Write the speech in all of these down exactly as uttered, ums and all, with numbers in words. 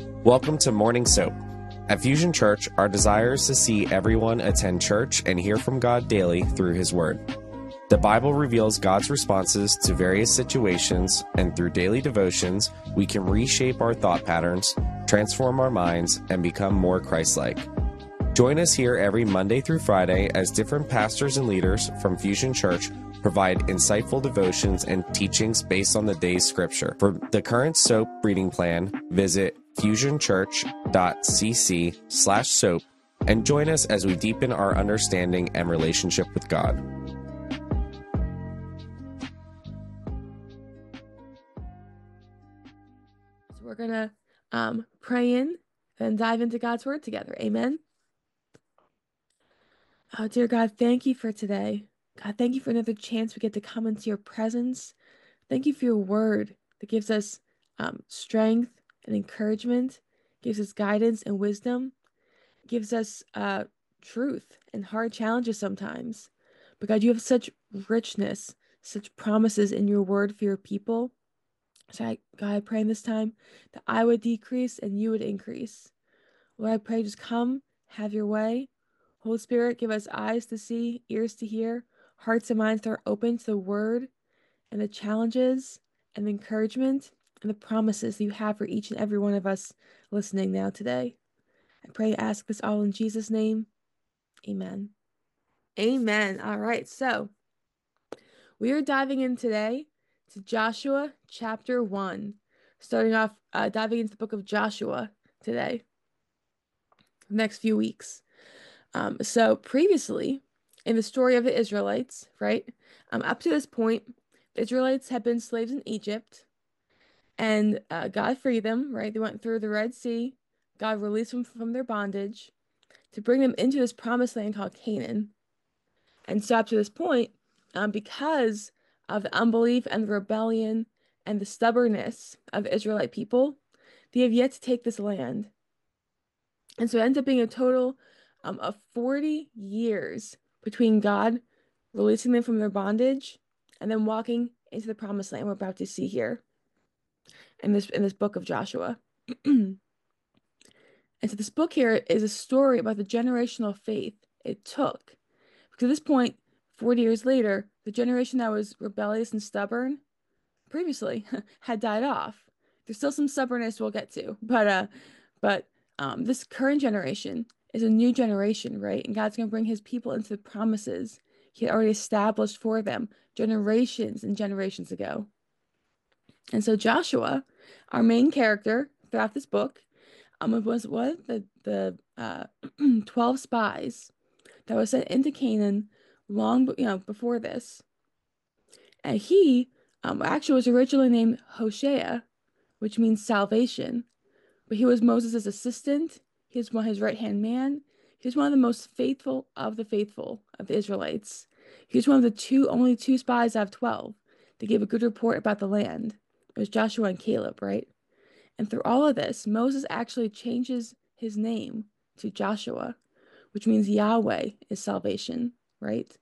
Welcome to Morning Soap. At Fusion Church, our desire is to see everyone attend church and hear from God daily through His Word. The Bible reveals God's responses to various situations, and through daily devotions, we can reshape our thought patterns, transform our minds, and become more Christ-like. Join us here every Monday through Friday as different pastors and leaders from Fusion Church provide insightful devotions and teachings based on the day's scripture. For the current soap reading plan, visit fusionchurch.cc slash soap and join us as we deepen our understanding and relationship with God. So we're going to um, pray in and dive into God's Word together. Amen. Oh, dear God, thank you for today. God, thank you for another chance we get to come into your presence. Thank you for your word that gives us um, strength and encouragement, gives us guidance and wisdom, gives us uh, truth and hard challenges sometimes. But God, you have such richness, such promises in your word for your people. So I, God, I pray in this time that I would decrease and you would increase. Lord, I pray just come, have your way. Holy Spirit, give us eyes to see, ears to hear, hearts and minds that are open to the word and the challenges and the encouragement and the promises that you have for each and every one of us listening now today. I pray, ask this all in Jesus' name. Amen. Amen. All right, so we are diving in today to Joshua chapter one, starting off uh, diving into the book of Joshua today, the next few weeks. Um, so previously, in the story of the Israelites, right, um, up to this point, the Israelites had been slaves in Egypt, and uh, God freed them, right? They went through the Red Sea. God released them from their bondage to bring them into this promised land called Canaan. And so up to this point, um, because of the unbelief and the rebellion and the stubbornness of the Israelite people, they have yet to take this land. And so it ends up being a total um, of forty years between God releasing them from their bondage and then walking into the promised land we're about to see here in this in this book of Joshua. And so this book here is a story about the generational faith it took. Because at this point, forty years later, the generation that was rebellious and stubborn previously had died off. There's still some stubbornness we'll get to, but uh, but um, this current generation is a new generation, right? And God's going to bring his people into the promises he had already established for them generations and generations ago. And so Joshua, our main character throughout this book, um, was what the the uh, twelve spies that was sent into Canaan long, you know, before this. And he um, actually was originally named Hoshea, which means salvation. But he was Moses' assistant. He was one his right-hand man. He was one of the most faithful of the faithful of the Israelites. He was one of the two, only two spies out of twelve that gave a good report about the land. It was Joshua and Caleb, right? And through all of this, Moses actually changes his name to Joshua, which means Yahweh is salvation, right?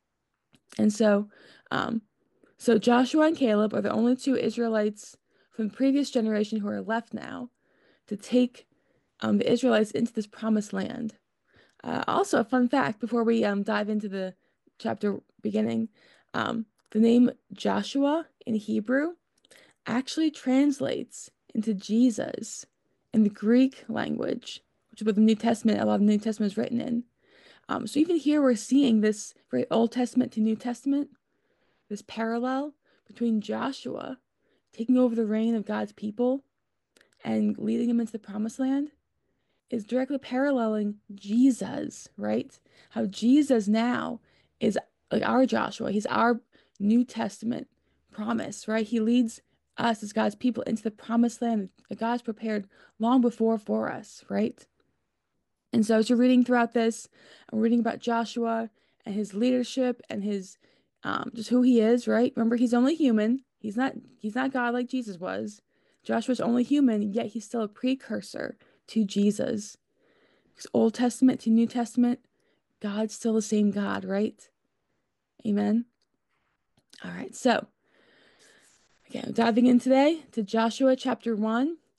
And so, um, so Joshua and Caleb are the only two Israelites from the previous generation who are left now to take um, the Israelites into this promised land. Uh, also, a fun fact before we um, dive into the chapter beginning, um, the name Joshua in Hebrew actually translates into Jesus in the Greek language, which is what the New Testament, a lot of the New Testament is written in. Um, so even here we're seeing this very Old Testament to New Testament, this parallel between Joshua taking over the reign of God's people and leading them into the promised land is directly paralleling Jesus, right? How Jesus now is like our Joshua. He's our New Testament promise, right? He leads us as God's people into the promised land that God's prepared long before for us, right? And so as you're reading throughout this, I'm reading about Joshua and his leadership and his um, just who he is, right? Remember, he's only human. He's not he's not God like Jesus was. Joshua's only human, yet he's still a precursor to Jesus. Because Old Testament to New Testament, God's still the same God, right? Amen. All right, so again, diving in today to Joshua chapter one,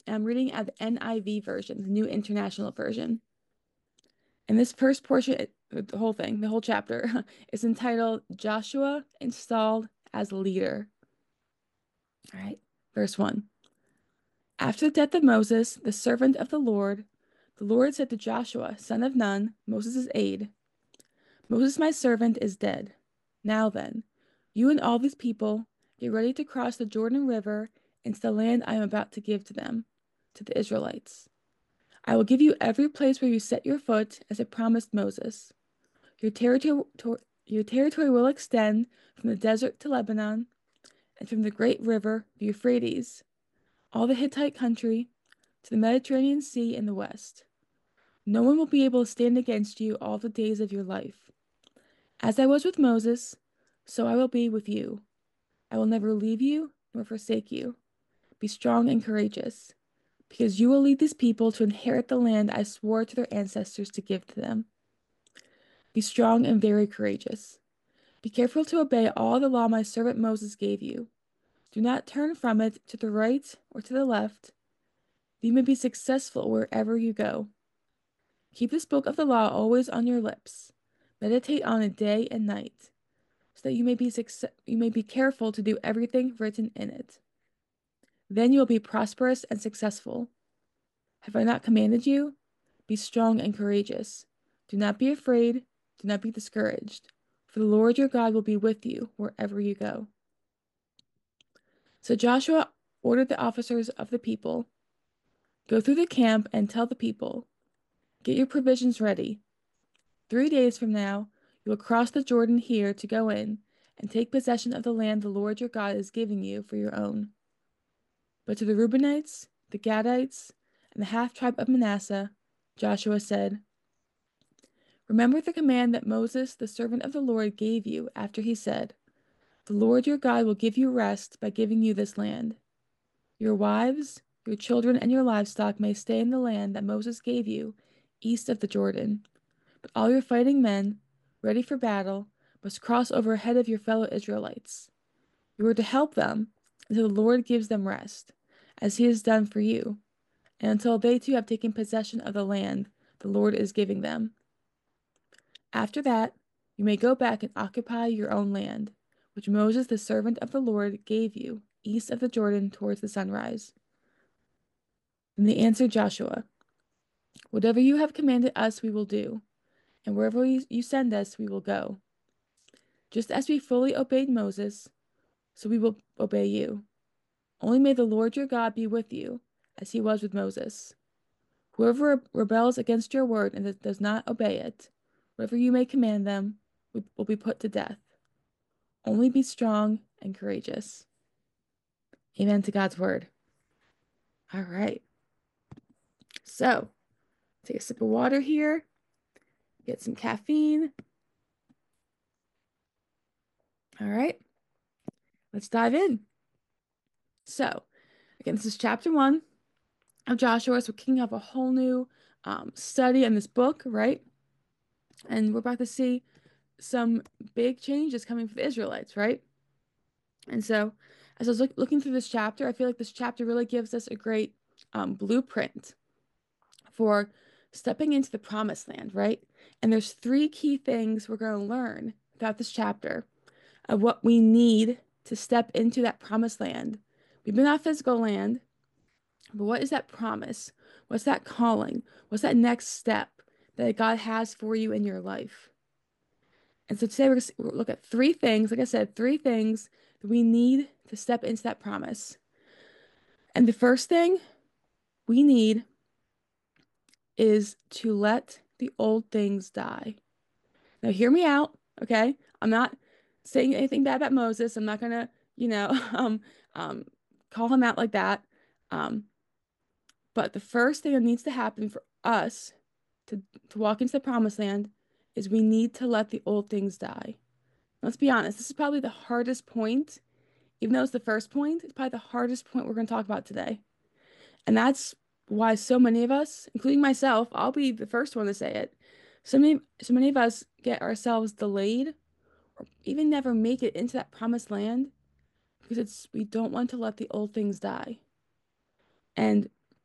and I'm reading out the N I V version, the New International Version. And this first portion, the whole thing, the whole chapter, is entitled Joshua Installed as Leader. All right, verse one. After the death of Moses, the servant of the Lord, the Lord said to Joshua, son of Nun, Moses' aide, Moses, my servant, is dead. Now then, you and all these people get ready to cross the Jordan River into the land I am about to give to them, to the Israelites. I will give you every place where you set your foot, as I promised Moses. Your territory, your territory will extend from the desert to Lebanon, and from the great river, the Euphrates, all the Hittite country, to the Mediterranean Sea in the west. No one will be able to stand against you all the days of your life. As I was with Moses, so I will be with you. I will never leave you nor forsake you. Be strong and courageous, because you will lead these people to inherit the land I swore to their ancestors to give to them. Be strong and very courageous. Be careful to obey all the law my servant Moses gave you. Do not turn from it to the right or to the left, that you may be successful wherever you go. Keep this book of the law always on your lips. Meditate on it day and night, so that you may be success you may be careful to do everything written in it. Then you will be prosperous and successful. Have I not commanded you? Be strong and courageous. Do not be afraid, do not be discouraged, for the Lord your God will be with you wherever you go. So Joshua ordered the officers of the people, go through the camp and tell the people, get your provisions ready. Three days from now, you will cross the Jordan here to go in and take possession of the land the Lord your God is giving you for your own. But to the Reubenites, the Gadites, and the half-tribe of Manasseh, Joshua said, remember the command that Moses, the servant of the Lord, gave you after he said, the Lord your God will give you rest by giving you this land. Your wives, your children, and your livestock may stay in the land that Moses gave you, east of the Jordan. But all your fighting men, ready for battle, must cross over ahead of your fellow Israelites. You are to help them until the Lord gives them rest, as he has done for you, and until they too have taken possession of the land the Lord is giving them. After that, you may go back and occupy your own land, which Moses, the servant of the Lord, gave you, east of the Jordan towards the sunrise. Then they answered Joshua, whatever you have commanded us we will do, and wherever you send us we will go. Just as we fully obeyed Moses, so we will obey you. Only may the Lord your God be with you, as he was with Moses. Whoever rebels against your word and does not obey it, whatever you may command them, will be put to death. Only be strong and courageous. Amen to God's word. All right. So, take a sip of water here, get some caffeine. All right. Let's dive in. So, again, this is chapter one of Joshua. So, we're kicking off a whole new um, study in this book, right? And we're about to see some big changes coming for the Israelites, right? And so, as I was look looking through this chapter, I feel like this chapter really gives us a great um, blueprint for stepping into the promised land, right? And there's three key things we're going to learn throughout this chapter of what we need to step into that promised land. We've been on physical land, but what is that promise? What's that calling? What's that next step that God has for you in your life? And so today we're going to look at three things, like I said, three things that we need to step into that promise. And the first thing we need is to let the old things die. Now, hear me out, okay? I'm not saying anything bad about Moses. I'm not gonna, you know, um, um, call him out like that. Um, but the first thing that needs to happen for us to to walk into the promised land is we need to let the old things die. Let's be honest, this is probably the hardest point, even though it's the first point, it's probably the hardest point we're going to talk about today. And that's why so many of us, including myself, I'll be the first one to say it. So many, so many of us get ourselves delayed or even never make it into that promised land because it's we don't want to let the old things die. And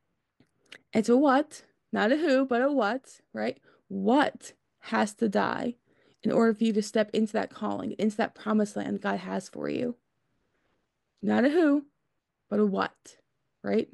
It's a what, not a who, but a what, right? What has to die in order for you to step into that calling, into that promised land God has for you? Not a who, but a what, right?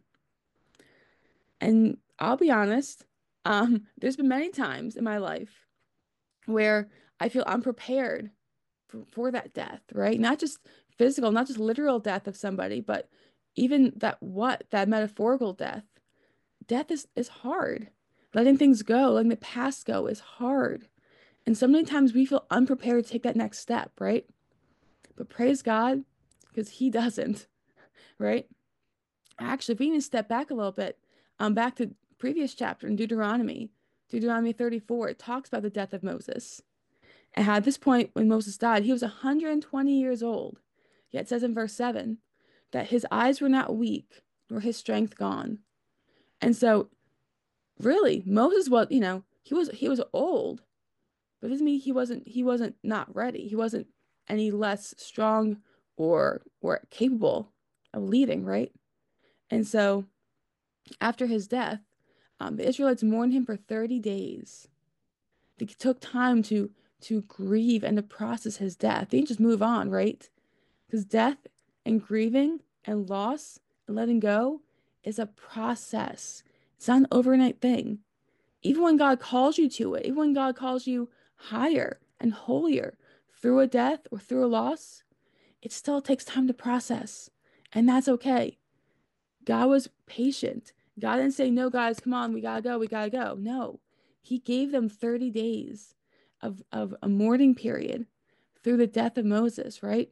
And I'll be honest, um, there's been many times in my life where I feel unprepared for, for that death, right? Not just physical, not just literal death of somebody, but even that what, that metaphorical death. Death is, is hard. Letting things go, letting the past go is hard. And so many times we feel unprepared to take that next step, right? But praise God, because He doesn't, right? Actually, if we need to step back a little bit, um, back to previous chapter in Deuteronomy, Deuteronomy thirty-four, it talks about the death of Moses. And at this point, when Moses died, he was one hundred twenty years old. Yet it says in verse seven that his eyes were not weak, nor his strength gone. And so, really, Moses was, you know, he was he was old, but it doesn't mean he wasn't he wasn't not ready. He wasn't any less strong or or capable of leading, right? And so, after his death, um, the Israelites mourned him for thirty days. They took time to to grieve and to process his death. They didn't just move on, right? Because death and grieving and loss and letting go is a process. It's not an overnight thing. Even when God calls you to it, even when God calls you higher and holier through a death or through a loss, it still takes time to process. And that's okay. God was patient. God didn't say, no, guys, come on, we gotta go, we gotta go. No, He gave them thirty days of, of a mourning period through the death of Moses, right?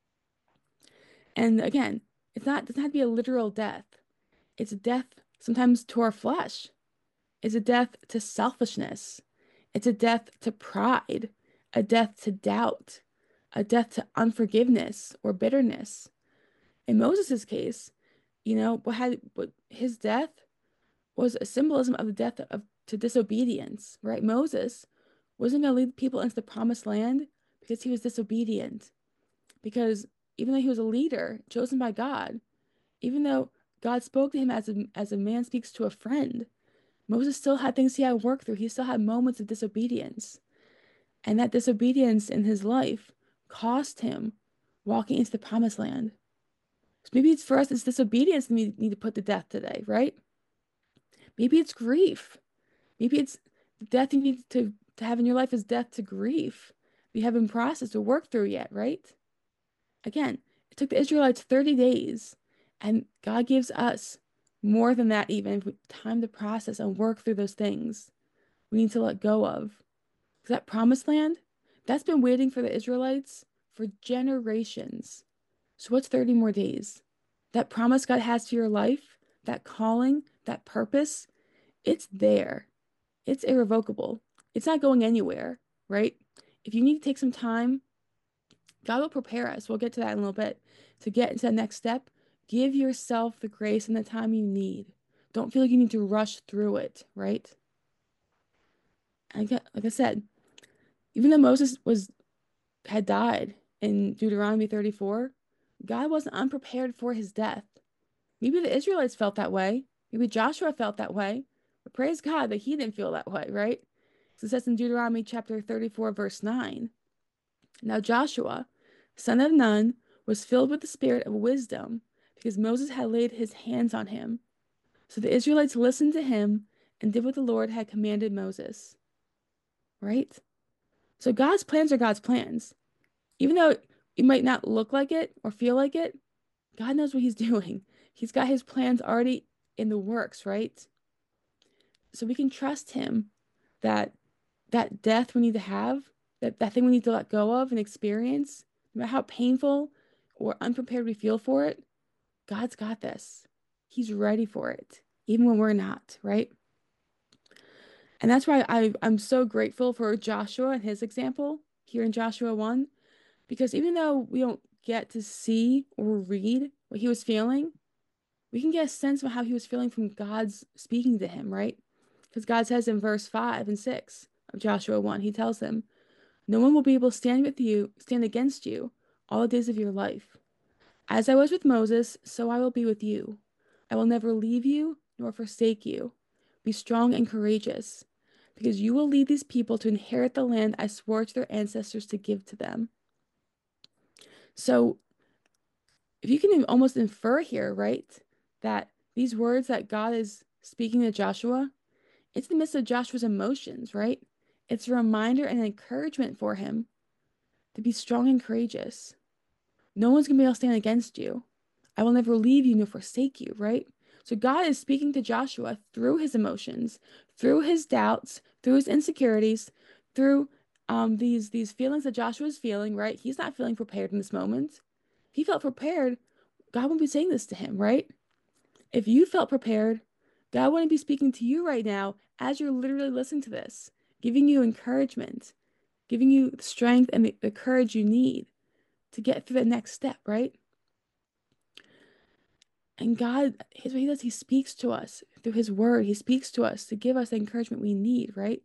And again, it's not, it doesn't have to be a literal death. It's a death sometimes to our flesh. It's a death to selfishness. It's a death to pride, a death to doubt, a death to unforgiveness or bitterness. In Moses' case, you know, what had what his death was a symbolism of the death of to disobedience, right? Moses wasn't going to lead people into the promised land because he was disobedient. Because even though he was a leader chosen by God, even though God spoke to him as a, as a man speaks to a friend, Moses still had things he had to work through. He still had moments of disobedience. And that disobedience in his life cost him walking into the promised land. So maybe it's for us, it's disobedience that we need to put to death today, right? Maybe it's grief. Maybe it's the death you need to, to have in your life is death to grief. You haven't processed or worked through yet, right? Again, it took the Israelites thirty days, and God gives us more than that, even time to process and work through those things we need to let go of. Because that promised land, that's been waiting for the Israelites for generations. So what's thirty more days? That promise God has to your life, that calling, that purpose, it's there. It's irrevocable. It's not going anywhere, right? If you need to take some time, God will prepare us. We'll get to that in a little bit. To get into that next step, give yourself the grace and the time you need. Don't feel like you need to rush through it, right? And like like I said, even though Moses was had died in Deuteronomy thirty-four, God wasn't unprepared for his death. Maybe the Israelites felt that way. Maybe Joshua felt that way. But praise God that he didn't feel that way, right? So it says in Deuteronomy chapter thirty-four, verse nine, now Joshua, son of Nun, was filled with the spirit of wisdom because Moses had laid his hands on him. So the Israelites listened to him and did what the Lord had commanded Moses, right? So God's plans are God's plans. Even though it might not look like it or feel like it, God knows what he's doing. He's got his plans already in the works, right? So we can trust him that that death we need to have, that, that thing we need to let go of and experience, no matter how painful or unprepared we feel for it, God's got this. He's ready for it, even when we're not, right? And that's why I, I'm so grateful for Joshua and his example here in Joshua one, because even though we don't get to see or read what he was feeling, we can get a sense of how he was feeling from God's speaking to him, right? Because God says in verse five and six of Joshua one, he tells him, no one will be able to stand with you, stand against you all the days of your life. As I was with Moses, so I will be with you. I will never leave you nor forsake you. Be strong and courageous, because you will lead these people to inherit the land I swore to their ancestors to give to them. So, if you can almost infer here, right, that these words that God is speaking to Joshua, it's in the midst of Joshua's emotions, right? It's a reminder and an encouragement for him to be strong and courageous. No one's going to be able to stand against you. I will never leave you nor forsake you, right? So God is speaking to Joshua through his emotions, through his doubts, through his insecurities, through um, these, these feelings that Joshua is feeling, right? He's not feeling prepared in this moment. If he felt prepared, God wouldn't be saying this to him, right? If you felt prepared, God wouldn't be speaking to you right now as you're literally listening to this, giving you encouragement, giving you the strength and the, the courage you need to get through the next step, right? And God, here's what he does. He speaks to us through his word. He speaks to us to give us the encouragement we need, right?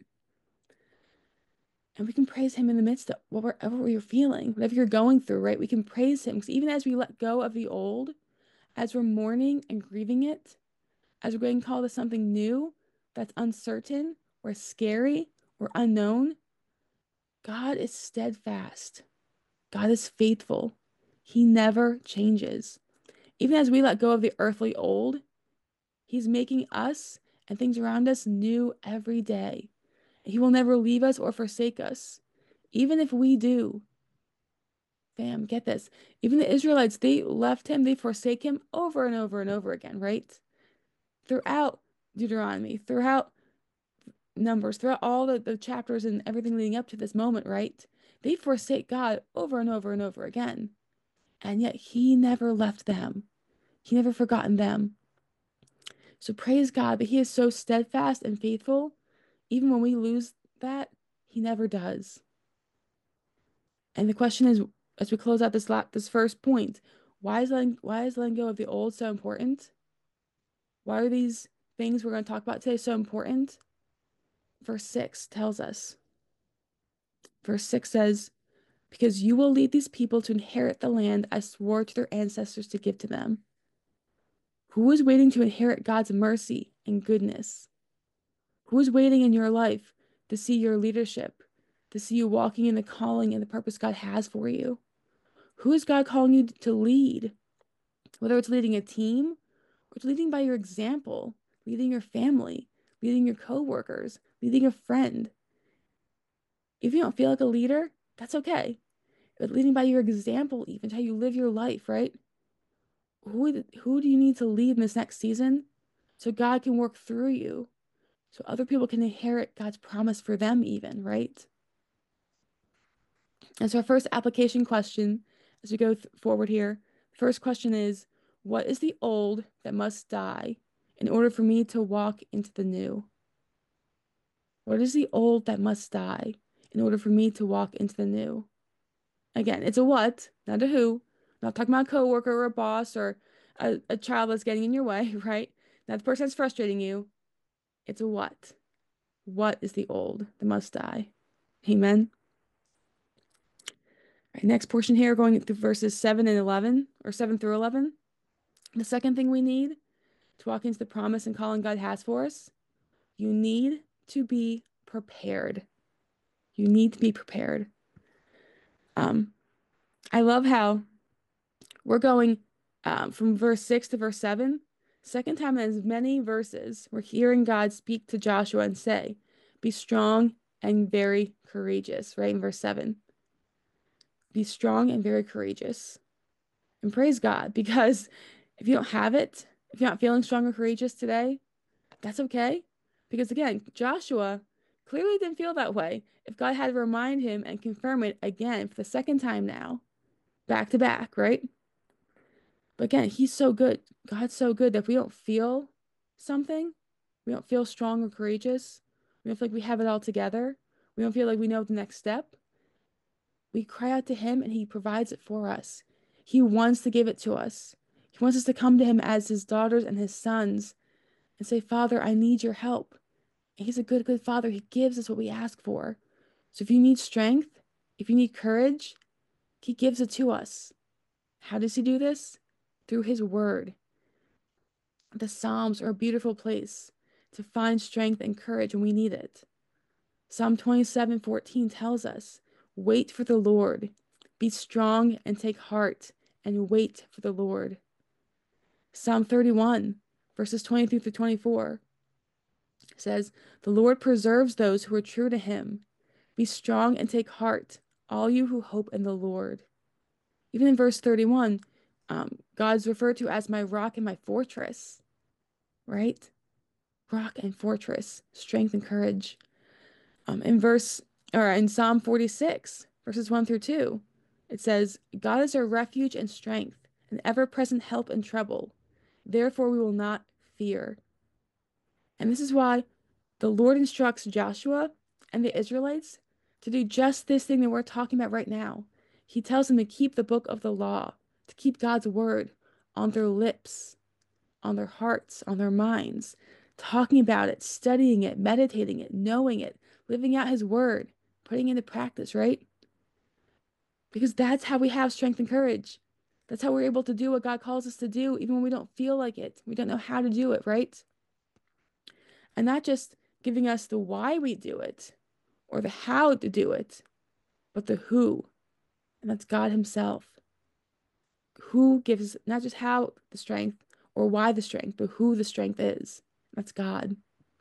And we can praise him in the midst of whatever you're feeling, whatever you're going through, right? We can praise him because even as we let go of the old, as we're mourning and grieving it, as we're getting called to something new that's uncertain or scary or unknown, God is steadfast. God is faithful. He never changes. Even as we let go of the earthly old, he's making us and things around us new every day. He will never leave us or forsake us. Even if we do, fam, get this. Even the Israelites, they left him, they forsake him over and over and over again, right? Throughout Deuteronomy, throughout Numbers, throughout all the, the chapters and everything leading up to this moment, right? They forsake God over and over and over again. And yet he never left them. He never forgotten them. So praise God that he is so steadfast and faithful. Even when we lose that, he never does. And the question is, as we close out this la this first point, why is letting why is letting go of the old so important? Why are these things we're going to talk about today so important? Verse six tells us. Verse six says, because you will lead these people to inherit the land I swore to their ancestors to give to them. Who is waiting to inherit God's mercy and goodness? Who is waiting in your life to see your leadership, to see you walking in the calling and the purpose God has for you? Who is God calling you to lead? Whether it's leading a team or it's leading by your example, leading your family, leading your coworkers, leading a friend. If you don't feel like a leader, that's okay. But leading by your example, even how you live your life, right? Who, who do you need to lead in this next season so God can work through you, so other people can inherit God's promise for them even, right? And so our first application question as we go forward here, first question is, what is the old that must die in order for me to walk into the new? What is the old that must die in order for me to walk into the new? Again, it's a what, not a who. I'm not talking about a coworker or a boss or a, a child that's getting in your way, right? Not the person that's frustrating you. It's a what. What is the old that must die? Amen. All right, next portion here, going through verses seven and eleven, or seven through eleven. The second thing we need to walk into the promise and calling God has for us, you need to be prepared. You need to be prepared. Um, I love how we're going um, from verse six to verse seven. Second time in as many verses, we're hearing God speak to Joshua and say, be strong and very courageous, right? In verse seven. Be strong and very courageous. And praise God, because if you don't have it, if you're not feeling strong or courageous today, that's okay. Because again, Joshua clearly didn't feel that way. If God had to remind him and confirm it again for the second time now, back to back, right? But again, he's so good. God's so good that if we don't feel something, we don't feel strong or courageous, we don't feel like we have it all together, we don't feel like we know the next step, we cry out to him and he provides it for us. He wants to give it to us. He wants us to come to him as his daughters and his sons and say, Father, I need your help. And he's a good, good father. He gives us what we ask for. So if you need strength, if you need courage, he gives it to us. How does he do this? Through his word. The Psalms are a beautiful place to find strength and courage when we need it. Psalm twenty-seven fourteen tells us, wait for the Lord. Be strong and take heart and wait for the Lord. Psalm thirty-one, verses twenty-three through twenty-four says, the Lord preserves those who are true to him. Be strong and take heart, all you who hope in the Lord. Even in verse thirty-one, um, God's referred to as my rock and my fortress, right? Rock and fortress, strength and courage. Um, in verse, or in Psalm forty-six, verses one through two, it says, God is our refuge and strength, an ever-present help in trouble. Therefore we will not fear. And this is why the Lord instructs Joshua and the Israelites to do just this thing that we're talking about right now. He tells them to keep the book of the law, to keep God's word on their lips, on their hearts, on their minds, talking about it, studying it, meditating it, knowing it, living out his word, putting it into practice, right? Because that's how we have strength and courage. That's how we're able to do what God calls us to do, even when we don't feel like it. We don't know how to do it, right? And not just giving us the why we do it or the how to do it, but the who. And that's God himself. Who gives not just how the strength or why the strength, but who the strength is. That's God.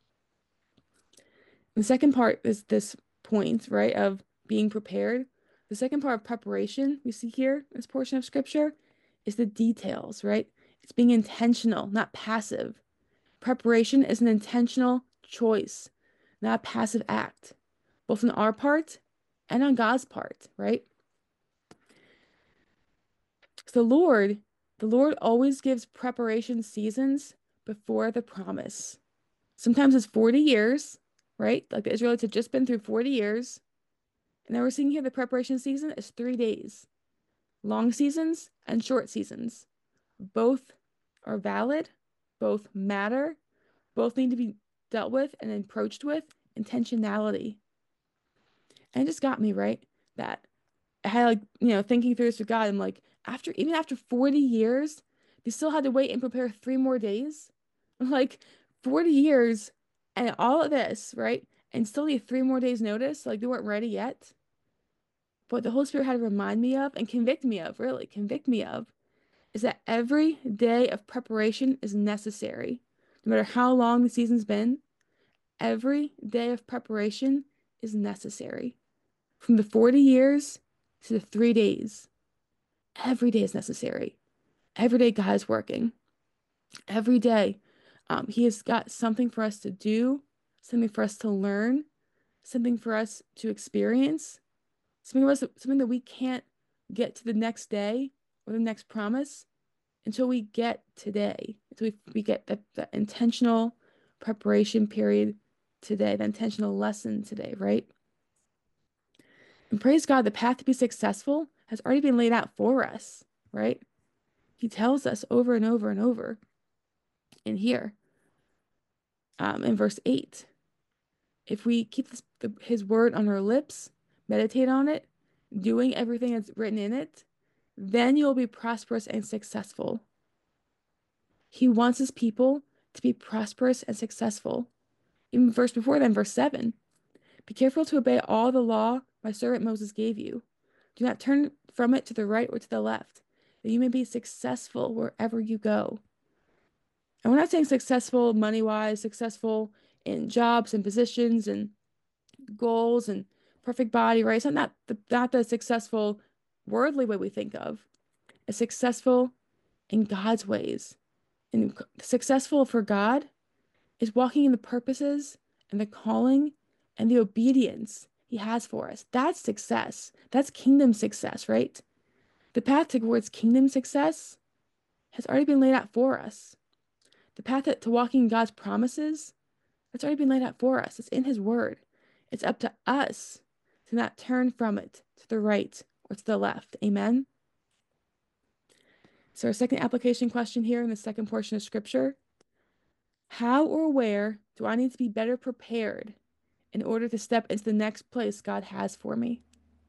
The second part is this point, right, of being prepared. The second part of preparation we see here in this portion of scripture is the details, right? It's being intentional, not passive. Preparation is an intentional choice, not a passive act, both on our part and on God's part, right? So the Lord, the Lord always gives preparation seasons before the promise. Sometimes it's forty years, right? Like the Israelites had just been through forty years. And now we're seeing here the preparation season is three days. Long seasons and short seasons. Both are valid, both matter, both need to be dealt with and approached with intentionality. And it just got me, right? That I had like, you know, thinking through this with God, I'm like, after even after forty years, they still had to wait and prepare three more days. Like forty years and all of this, right? And still need three more days notice. Like they weren't ready yet. But the Holy Spirit had to remind me of and convict me of, really, convict me of, is that every day of preparation is necessary. No matter how long the season's been, every day of preparation is necessary. From the forty years to the three days, every day is necessary. Every day God is working. Every day, um, He has got something for us to do, something for us to learn, something for us to experience, something of us, something that we can't get to the next day or the next promise until we get today. Until we, we get the, the intentional preparation period today, the intentional lesson today, right? And praise God, the path to be successful has already been laid out for us, right? He tells us over and over and over in here, um, in verse eight. If we keep this, the, his word on our lips, meditate on it, doing everything that's written in it, then you'll be prosperous and successful. He wants his people to be prosperous and successful. Even verse before then, verse seven. Be careful to obey all the law my servant Moses gave you. Do not turn from it to the right or to the left, that you may be successful wherever you go. And we're not saying successful money-wise, successful in jobs and positions and goals and perfect body, right? It's not the, not the successful worldly way we think of. It's successful in God's ways. And successful for God is walking in the purposes and the calling and the obedience He has for us. That's success. That's kingdom success, right? The path towards kingdom success has already been laid out for us. The path to walking in God's promises, that's already been laid out for us. It's in His word. It's up to us to not turn from it to the right or to the left. Amen? So our second application question here in the second portion of scripture: how or where do I need to be better prepared in order to step into the next place God has for me?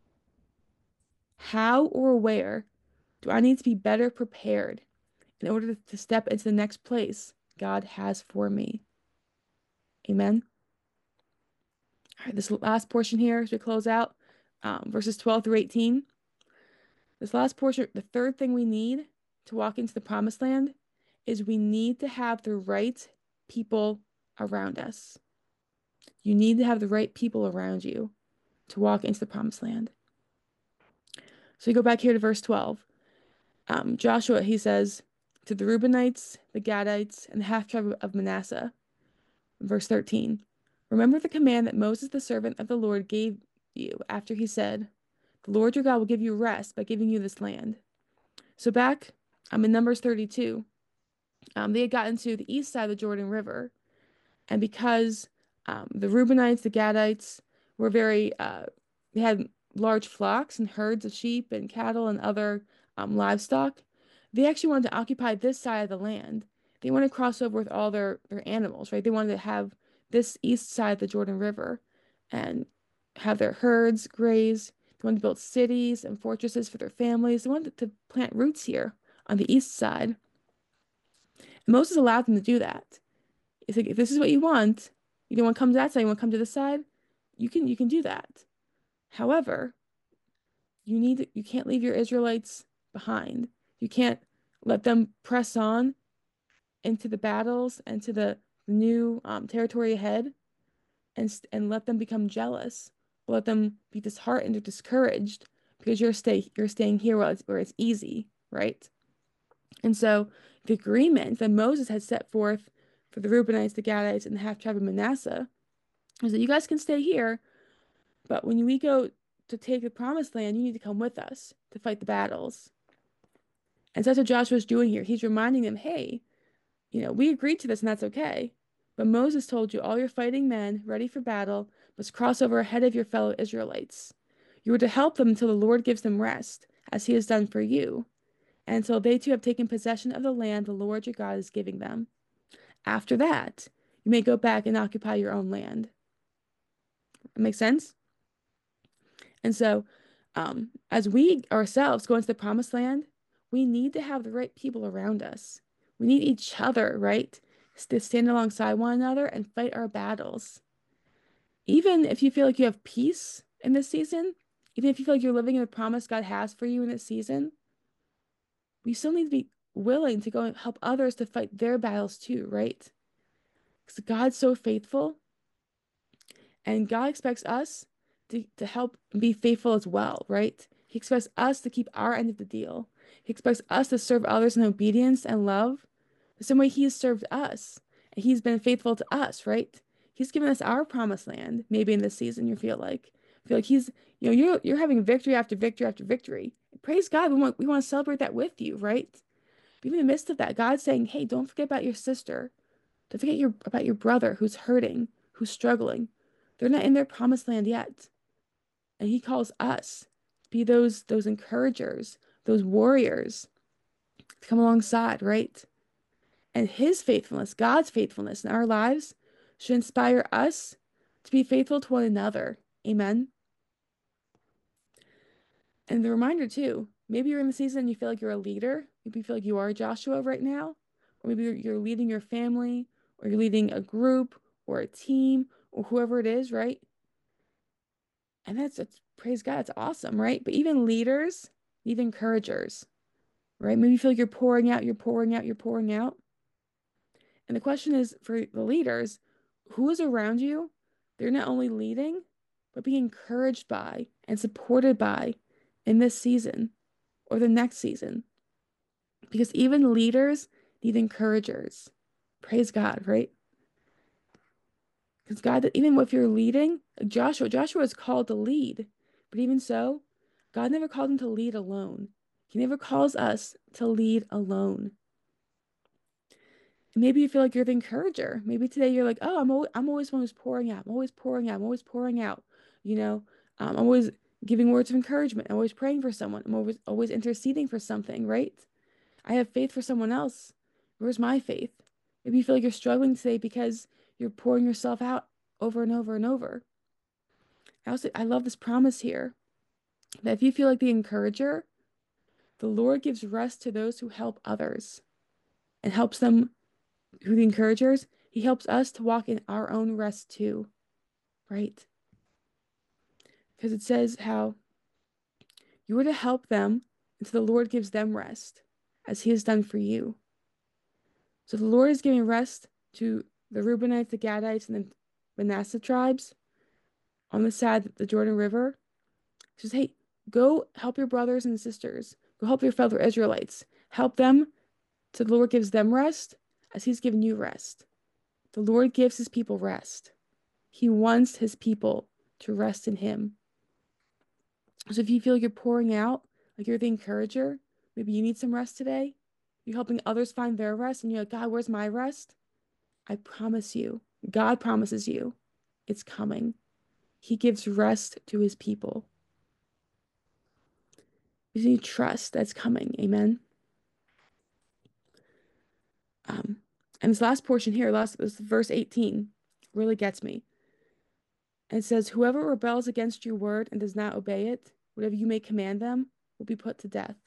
How or where do I need to be better prepared in order to step into the next place God has for me? Amen. All right, this last portion here as we close out, um, verses twelve through eighteen. This last portion, the third thing we need to walk into the promised land is we need to have the right people around us. You need to have the right people around you to walk into the promised land. So we go back here to verse twelve. Um, Joshua, he says, to the Reubenites, the Gadites, and the half tribe of Manasseh. Verse thirteen. Remember the command that Moses, the servant of the Lord, gave you after he said, the Lord your God will give you rest by giving you this land. So back um, in Numbers thirty-two, um, they had gotten to the east side of the Jordan River. And because um, the Reubenites, the Gadites were very, uh, they had large flocks and herds of sheep and cattle and other um, livestock, they actually wanted to occupy this side of the land. They wanted to cross over with all their, their animals, right? They wanted to have this east side of the Jordan River and have their herds graze. They wanted to build cities and fortresses for their families. They wanted to plant roots here on the east side. And Moses allowed them to do that. It's like, if this is what you want, you don't want to come to that side, you want to come to this side, you can you can do that. However, you need to, you can't leave your Israelites behind. You can't let them press on into the battles and to the new um, territory ahead and and let them become jealous. Let them be disheartened or discouraged because you're stay you're staying here where it's, where it's easy, right? And so the agreement that Moses had set forth for the Reubenites, the Gadites, and the half tribe of Manasseh is that you guys can stay here, but when we go to take the promised land, you need to come with us to fight the battles. And so that's what Joshua's doing here. He's reminding them, hey, you know, we agreed to this and that's okay. But Moses told you all your fighting men ready for battle must cross over ahead of your fellow Israelites. You are to help them until the Lord gives them rest, as he has done for you, and until they too have taken possession of the land the Lord your God is giving them. After that, you may go back and occupy your own land. That makes sense? And so, um, as we ourselves go into the promised land, we need to have the right people around us. We need each other, right? To stand alongside one another and fight our battles. Even if you feel like you have peace in this season, even if you feel like you're living in the promise God has for you in this season, we still need to be willing to go and help others to fight their battles too, right? Because God's so faithful, and God expects us to, to help be faithful as well, right? He expects us to keep our end of the deal. He expects us to serve others in obedience and love the same way He's served us. And He's been faithful to us, right? He's given us our promised land, maybe in this season you feel like. I feel like He's, you know, you're you're having victory after victory after victory. Praise God. We want we want to celebrate that with you, right? But even in the midst of that, God's saying, hey, don't forget about your sister. Don't forget your about your brother who's hurting, who's struggling. They're not in their promised land yet. And he calls us to be those those encouragers, those warriors to come alongside, right? And his faithfulness, God's faithfulness in our lives should inspire us to be faithful to one another. Amen. And the reminder too, maybe you're in the season and you feel like you're a leader. Maybe you feel like you are Joshua right now. Or maybe you're, you're leading your family, or you're leading a group or a team or whoever it is, right? And that's, it's, praise God, it's awesome, right? But even leaders need encouragers, right? Maybe you feel like you're pouring out, you're pouring out, you're pouring out. And the question is for the leaders, who is around you? They're not only leading, but being encouraged by and supported by in this season or the next season. Because even leaders need encouragers. Praise God, right? Because God, even if you're leading, like Joshua, Joshua is called to lead. But even so, God never called him to lead alone. He never calls us to lead alone. And maybe you feel like you're the encourager. Maybe today you're like, oh, I'm always, I'm always one who's pouring out. I'm always pouring out. I'm always pouring out. You know, um, I'm always giving words of encouragement. I'm always praying for someone. I'm always always interceding for something, right? I have faith for someone else. Where's my faith? Maybe you feel like you're struggling today because you're pouring yourself out over and over and over. I also I love this promise here that if you feel like the encourager, the Lord gives rest to those who help others and helps them, who the encouragers, He helps us to walk in our own rest too, right? Because it says how you are to help them until the Lord gives them rest, as he has done for you. So the Lord is giving rest to the Reubenites, the Gadites, and the Manasseh tribes on the side of the Jordan River. He says, hey, go help your brothers and sisters. Go help your fellow Israelites. Help them till the Lord gives them rest as he's given you rest. The Lord gives his people rest. He wants his people to rest in him. So if you feel like you're pouring out, like you're the encourager, maybe you need some rest today, you're helping others find their rest, and you're like, God, where's my rest? I promise you, God promises you, it's coming. He gives rest to his people. We need trust that's coming. Amen. Um, and this last portion here, last this verse eighteen, really gets me. And it says, whoever rebels against your word and does not obey it, whatever you may command them, will be put to death.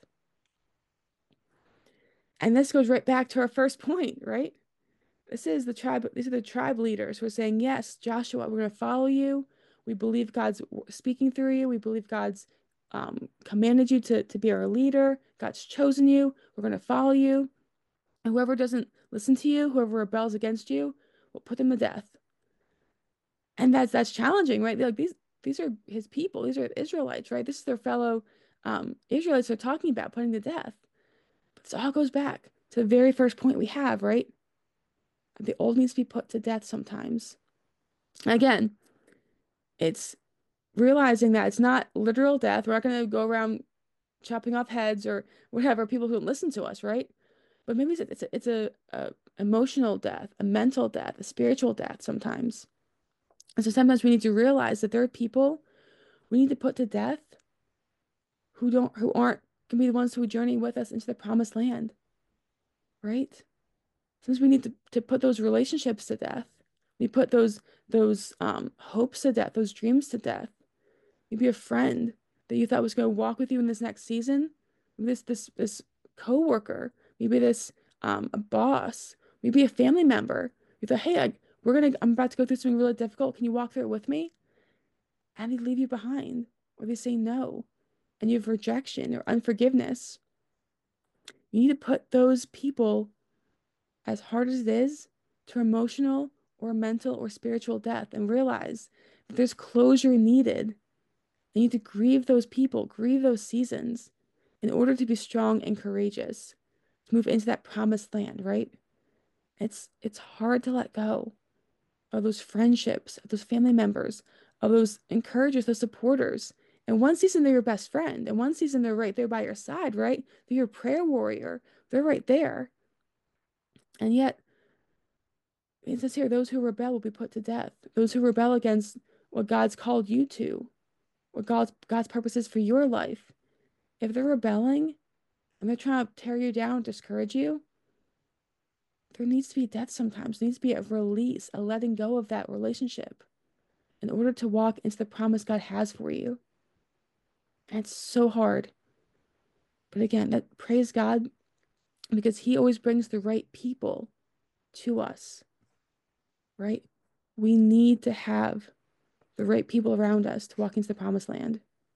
And this goes right back to our first point, right? This is the tribe, these are the tribe leaders who are saying, yes, Joshua, we're going to follow you. We believe God's speaking through you. We believe God's um, commanded you to, to be our leader. God's chosen you. We're going to follow you. And whoever doesn't listen to you, whoever rebels against you, we'll put them to death. And that's that's challenging, right? They're like these these are his people. These are Israelites, right? This is their fellow um, Israelites they're talking about putting to death. But this all goes back to the very first point we have, right? The old needs to be put to death sometimes. Again, it's realizing that it's not literal death. We're not going to go around chopping off heads or whatever, people who don't listen to us, right? But maybe it's a, it's a, it's a, a emotional death, a mental death, a spiritual death sometimes. And so sometimes we need to realize that there are people we need to put to death who don't who aren't going to be the ones who journey with us into the promised land, right? Since we need to, to put those relationships to death. We put those those um, hopes to death, those dreams to death. Maybe a friend that you thought was going to walk with you in this next season. Maybe this this this coworker. Maybe this um, a boss. Maybe a family member. You thought, hey, I, we're gonna I'm about to go through something really difficult. Can you walk through it with me? And they leave you behind, or they say no, and you have rejection or unforgiveness. You need to put those people, as hard as it is, to emotional or mental or spiritual death and realize that there's closure needed. You need to grieve those people, grieve those seasons in order to be strong and courageous, to move into that promised land, right? It's it's hard to let go of those friendships, of those family members, of those encouragers, those supporters. And one season they're your best friend, and one season they're right there by your side, right? They're your prayer warrior. They're right there. And yet, it says here, those who rebel will be put to death. Those who rebel against what God's called you to, what God's God's purposes for your life. If they're rebelling and they're trying to tear you down, discourage you, there needs to be death sometimes. There needs to be a release, a letting go of that relationship in order to walk into the promise God has for you. And it's so hard. But again, that praise God because he always brings the right people to us, right? We need to have the right people around us to walk into the promised land.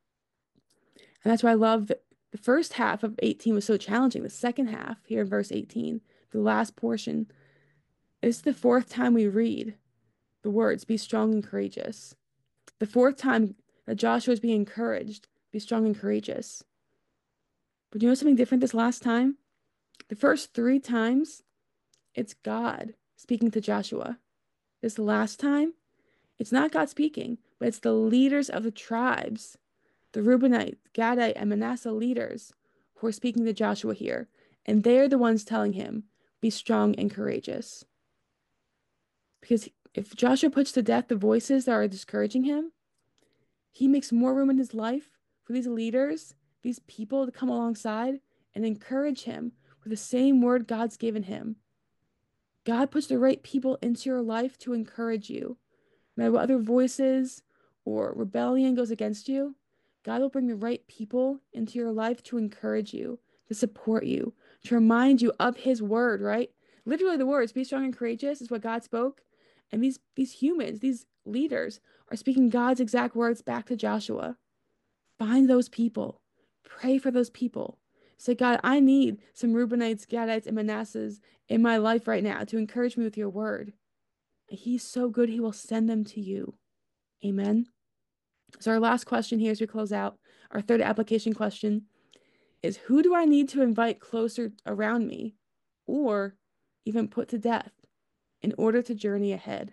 And that's why I love that the first half of eighteen was so challenging. The second half here in verse eighteen, the last portion, is the fourth time we read the words, be strong and courageous. The fourth time that Joshua is being encouraged, be strong and courageous. But you know something different this last time? The first three times, it's God speaking to Joshua. This last time, it's not God speaking, but it's the leaders of the tribes, the Reubenite, Gadite, and Manasseh leaders who are speaking to Joshua here. And they're the ones telling him, be strong and courageous. Because if Joshua puts to death the voices that are discouraging him, he makes more room in his life for these leaders, these people to come alongside and encourage him with the same word God's given him. God puts the right people into your life to encourage you. No matter what other voices or rebellion goes against you, God will bring the right people into your life to encourage you, to support you, to remind you of his word, right? Literally the words, be strong and courageous, is what God spoke. And these these humans, these leaders, are speaking God's exact words back to Joshua. Find those people. Pray for those people. Say, God, I need some Reubenites, Gadites, and Manassehs in my life right now to encourage me with your word. And he's so good, he will send them to you. Amen. So our last question here as we close out, our third application question is, who do I need to invite closer around me or even put to death in order to journey ahead?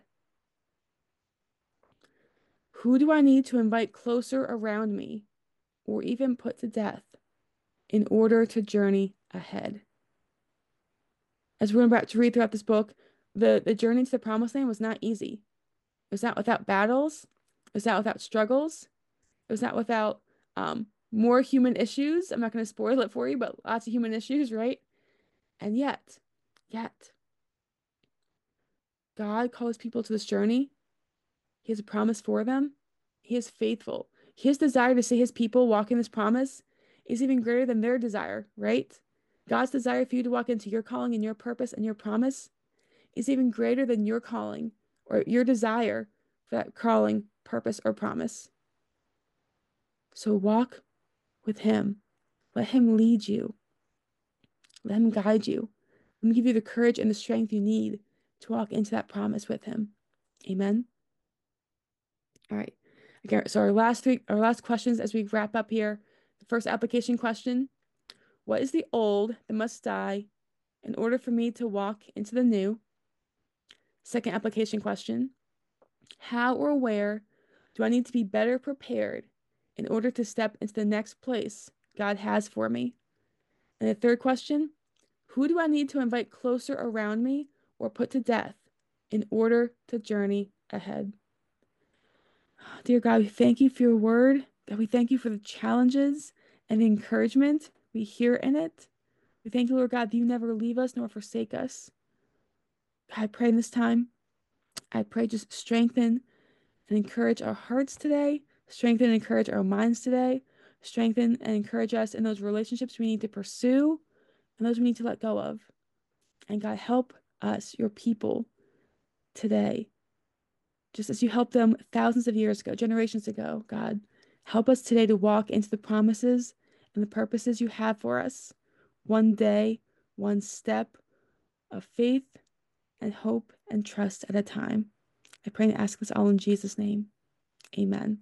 Who do I need to invite closer around me or even put to death in order to journey ahead? As we're about to read throughout this book, the, the journey to the promised land was not easy. It was not without battles. It was not without struggles. It was not without um, more human issues. I'm not going to spoil it for you, but lots of human issues, right? And yet, yet, God calls people to this journey. He has a promise for them. He is faithful. His desire to see his people walk in this promise is even greater than their desire, right? God's desire for you to walk into your calling and your purpose and your promise is even greater than your calling or your desire for that calling, purpose, or promise. So walk with him. Let him lead you. Let him guide you. Let him give you the courage and the strength you need to walk into that promise with him. Amen. All right. Okay, so our last three, our last questions as we wrap up here. The first application question: what is the old that must die in order for me to walk into the new? Second application question: how or where do I need to be better prepared in order to step into the next place God has for me? And the third question: who do I need to invite closer around me or put to death in order to journey ahead? Dear God, we thank you for your word. God, we thank you for the challenges and the encouragement we hear in it. We thank you, Lord God, that you never leave us nor forsake us. God, I pray in this time, I pray just strengthen and encourage our hearts today, strengthen and encourage our minds today, strengthen and encourage us in those relationships we need to pursue and those we need to let go of. And God, help us, your people, today, just as you helped them thousands of years ago, generations ago. God, help us today to walk into the promises and the purposes you have for us, one day, one step of faith and hope and trust at a time. I pray and ask this all in Jesus' name. Amen.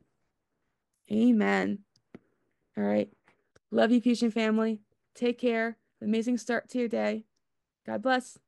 Amen. All right. Love you, Fusion family. Take care. Amazing start to your day. God bless.